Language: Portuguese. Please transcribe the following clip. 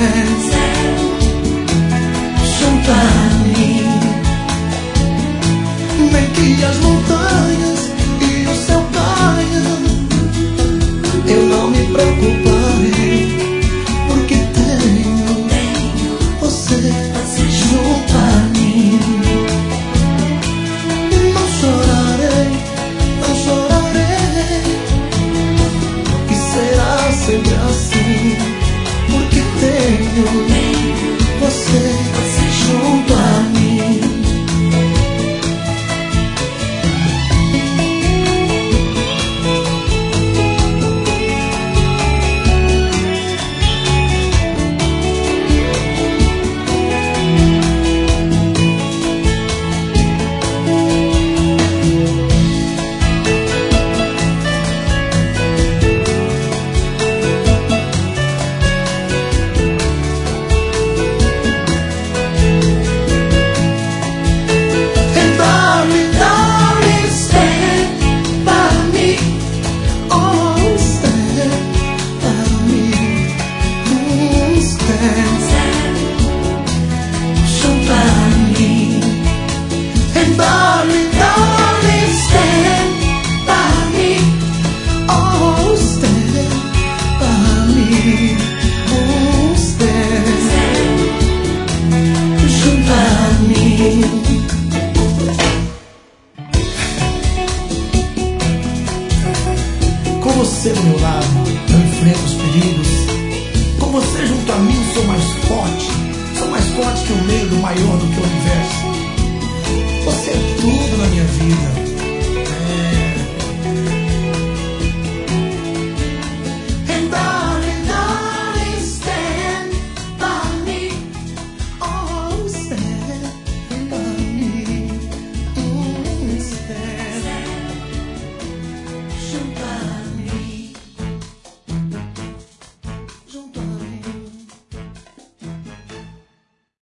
junto a mim. Nem que as montanhas e o céu caiam, eu não me preocuparei, porque tenho você junto a mim. Não chorarei, não chorarei, e será sempre assim, porque tenho você junto a mim. Com você do meu lado, eu enfrento os perigos. Com você junto a mim, sou mais forte que o medo, maior do que o universo.